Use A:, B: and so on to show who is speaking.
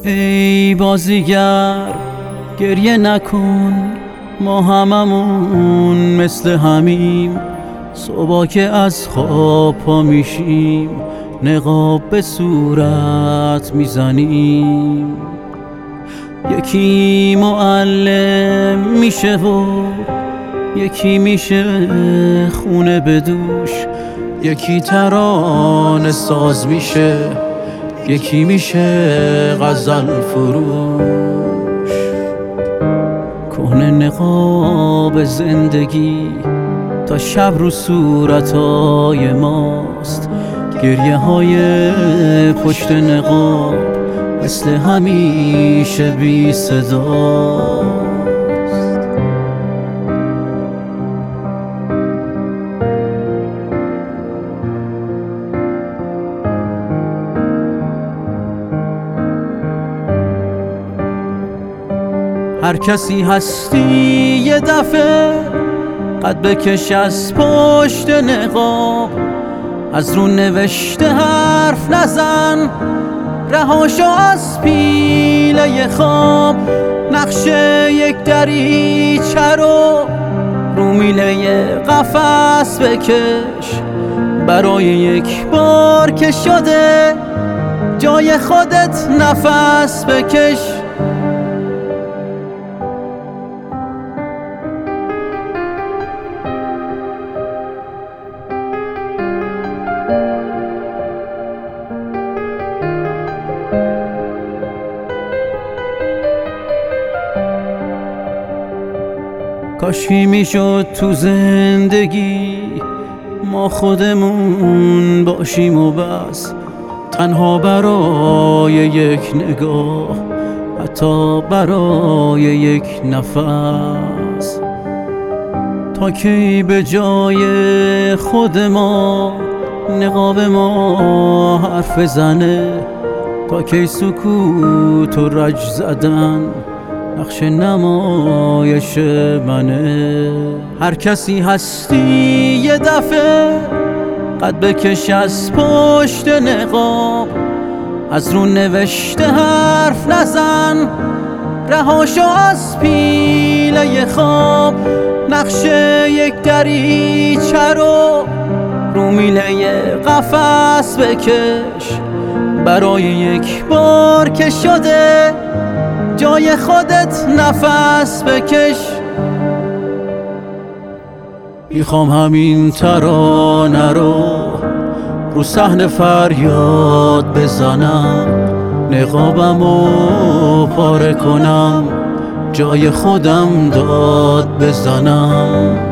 A: ای بازیگر گریه نکن، ما هممون مثل همیم. صبح که از خواب پا میشیم نقاب به صورت میزنیم. یکی معلم میشه و یکی میشه خونه به دوش، یکی ترانه ساز میشه، یکی میشه غزل فروش. کهنه نقاب زندگی تا شب رو صورتای ماست، گریه های پشت نقاب مثل همیشه بی صداست. هر کسی هستی یه دفعه قد بکش از پشت نقاب، از رو نوشته حرف نزن، رهاشو از پیله خواب. نقش یک دریچه رو میله قفس بکش، برای یک بار که شده جای خودت نفس بکش. کاشکی میشد تو زندگی ما خودمون باشیم و بس، تنها برای یک نگاه، حتی برای یک نفس. تا کی به جای خود ما نقاب ما حرف زنه، تا کی سکوت و رج زدن نقش نمایش منه. هر کسی هستی یه دفعه قد بکش از پشت نقاب، از رو نوشته حرف نزن، رهاشو از پیله خواب. نقش یک دریچه رو میله قفس بکش، برای یک بار که شده جای خودت نفس بکش. میخوام همین ترانه رو صحنه فریاد بزنم، نقابمو پاره کنم، جای خودم داد بزنم.